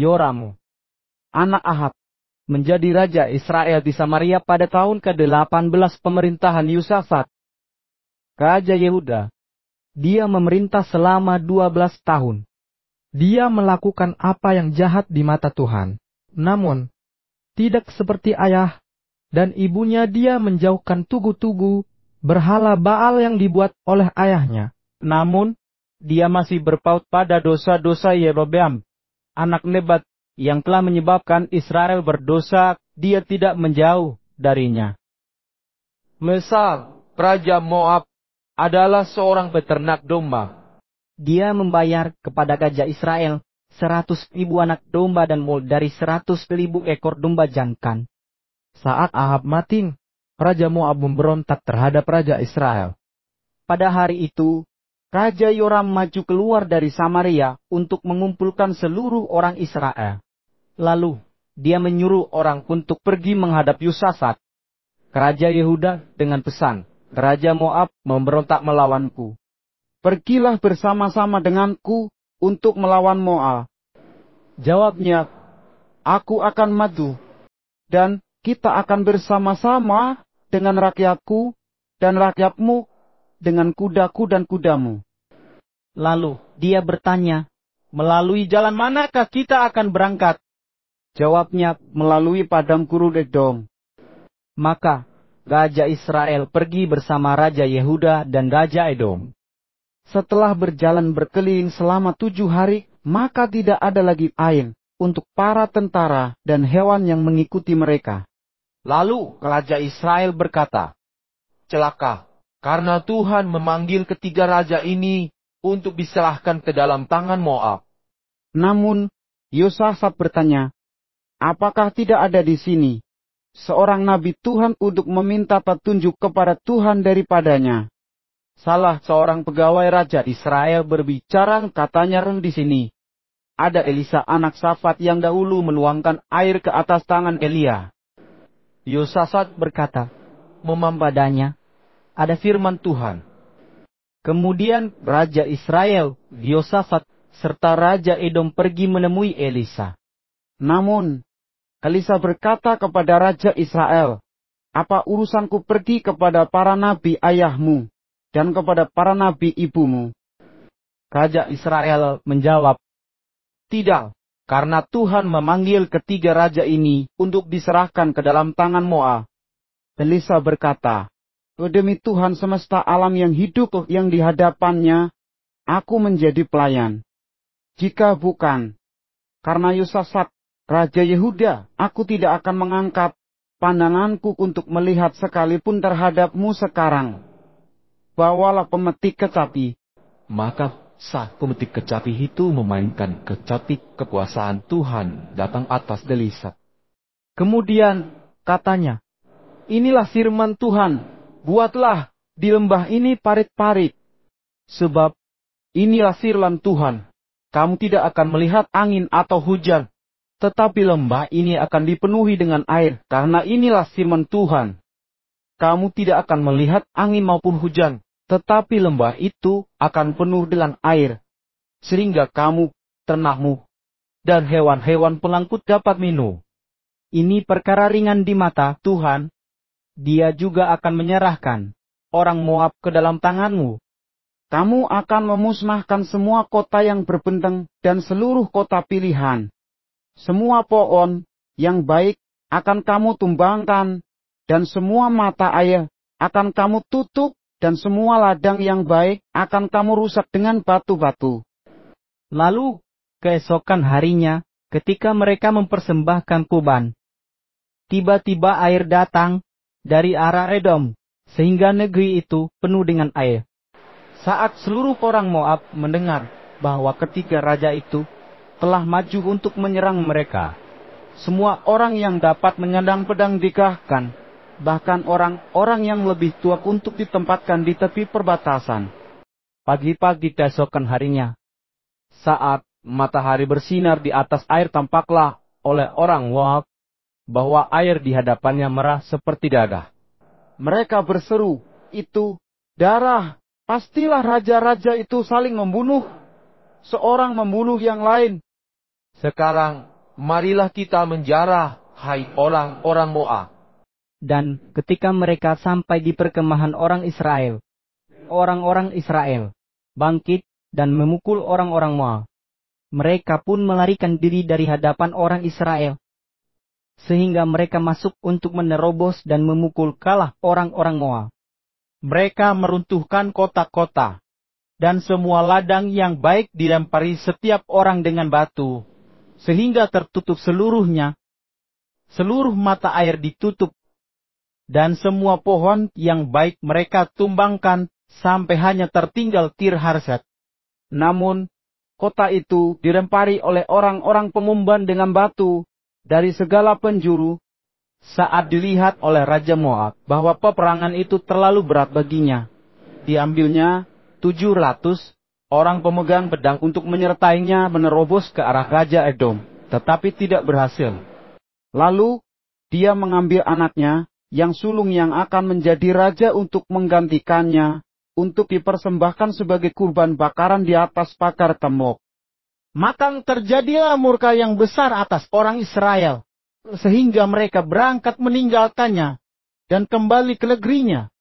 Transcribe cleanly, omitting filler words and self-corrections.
Yoram, anak Ahab, menjadi raja Israel di Samaria pada tahun ke-18 pemerintahan Yosafat, raja Yehuda. Dia memerintah selama 12 tahun. Dia melakukan apa yang jahat di mata Tuhan. Namun, tidak seperti ayah dan ibunya, dia menjauhkan tugu-tugu berhala Baal yang dibuat oleh ayahnya. Namun, dia masih berpaut pada dosa-dosa Yerobeam, anak Nebat, yang telah menyebabkan Israel berdosa. Dia tidak menjauh darinya. Mesal, Raja Moab, adalah seorang peternak domba. Dia membayar kepada gajah Israel 100.000 anak domba dan mul dari 100.000 ekor domba jantan. Saat Ahab mati, Raja Moab memberontak terhadap Raja Israel. Pada hari itu, Raja Yoram maju keluar dari Samaria untuk mengumpulkan seluruh orang Israel. Lalu, dia menyuruh orang untuk pergi menghadap Yosafat, Raja Yehuda, dengan pesan, Raja Moab memberontak melawanku. Pergilah bersama-sama denganku untuk melawan Moab. Jawabnya, aku akan maju, dan kita akan bersama-sama dengan rakyatku dan rakyatmu, dengan kudaku dan kudamu. Lalu dia bertanya, melalui jalan manakah kita akan berangkat? Jawabnya, melalui padang gurun Edom. Maka Raja Israel pergi bersama Raja Yehuda dan Raja Edom. Setelah berjalan berkeliling selama 7 hari, maka tidak ada lagi air untuk para tentara dan hewan yang mengikuti mereka. Lalu Raja Israel berkata, celaka, karena Tuhan memanggil ketiga raja ini untuk diserahkan ke dalam tangan Moab. Namun, Yosafat bertanya, apakah tidak ada di sini seorang nabi Tuhan untuk meminta petunjuk kepada Tuhan daripadanya? Salah seorang pegawai Raja Israel berbicara, katanya, di sini ada Elisa anak Safat yang dahulu menuangkan air ke atas tangan Elia. Yosafat berkata, memang padanya ada firman Tuhan. Kemudian Raja Israel, Yosafat, serta Raja Edom pergi menemui Elisa. Namun, Elisa berkata kepada Raja Israel, apa urusanku pergi kepada para nabi ayahmu dan kepada para nabi ibumu? Raja Israel menjawab, tidak, karena Tuhan memanggil ketiga raja ini untuk diserahkan ke dalam tangan Moab. Elisa berkata, demi Tuhan semesta alam yang hidup yang di hadapannya, aku menjadi pelayan. Jika bukan karena Yosafat, Raja Yehuda, aku tidak akan mengangkat pandanganku untuk melihat sekalipun terhadapmu sekarang. Bawalah pemetik kecapi. Maka sah pemetik kecapi itu memainkan kecapi, kekuasaan Tuhan datang atas Elisa. Kemudian katanya, inilah firman Tuhan, buatlah di lembah ini parit-parit. Sebab inilah firman Tuhan, kamu tidak akan melihat angin atau hujan, tetapi lembah ini akan dipenuhi dengan air, karena inilah firman Tuhan. Kamu tidak akan melihat angin maupun hujan, tetapi lembah itu akan penuh dengan air, sehingga kamu, ternakmu, dan hewan-hewan pelangkut dapat minum. Ini perkara ringan di mata Tuhan. Dia juga akan menyerahkan orang Moab ke dalam tanganmu. Kamu akan memusnahkan semua kota yang berbenteng dan seluruh kota pilihan. Semua pohon yang baik akan kamu tumbangkan, dan semua mata air akan kamu tutup, dan semua ladang yang baik akan kamu rusak dengan batu-batu. Lalu, keesokan harinya, ketika mereka mempersembahkan kurban, tiba-tiba air datang dari arah Edom, sehingga negeri itu penuh dengan air. Saat seluruh orang Moab mendengar bahwa ketiga raja itu telah maju untuk menyerang mereka, semua orang yang dapat menyandang pedang dikerahkan, bahkan orang-orang yang lebih tua untuk ditempatkan di tepi perbatasan. Pagi-pagi keesokan harinya, saat matahari bersinar di atas air, tampaklah oleh orang Moab bahwa air di hadapannya merah seperti darah. Mereka berseru, itu darah, pastilah raja-raja itu saling membunuh, seorang membunuh yang lain. Sekarang, marilah kita menjarah, hai orang-orang Moab. Dan ketika mereka sampai di perkemahan orang-orang Israel bangkit dan memukul orang-orang Moab. Mereka pun melarikan diri dari hadapan orang Israel, sehingga mereka masuk untuk menerobos dan memukul kalah orang-orang Moab. Mereka meruntuhkan kota-kota, dan semua ladang yang baik dilempari setiap orang dengan batu, sehingga tertutup seluruhnya. Seluruh mata air ditutup, dan semua pohon yang baik mereka tumbangkan, sampai hanya tertinggal Tir-Hareset. Namun, kota itu dilempari oleh orang-orang pemumban dengan batu dari segala penjuru. Saat dilihat oleh Raja Moab bahwa peperangan itu terlalu berat baginya, diambilnya 700 orang pemegang pedang untuk menyertainya menerobos ke arah Raja Edom, tetapi tidak berhasil. Lalu, dia mengambil anaknya, yang sulung yang akan menjadi raja untuk menggantikannya, untuk dipersembahkan sebagai kurban bakaran di atas pagar temok. Maka terjadilah murka yang besar atas orang Israel, sehingga mereka berangkat meninggalkannya, dan kembali ke negerinya.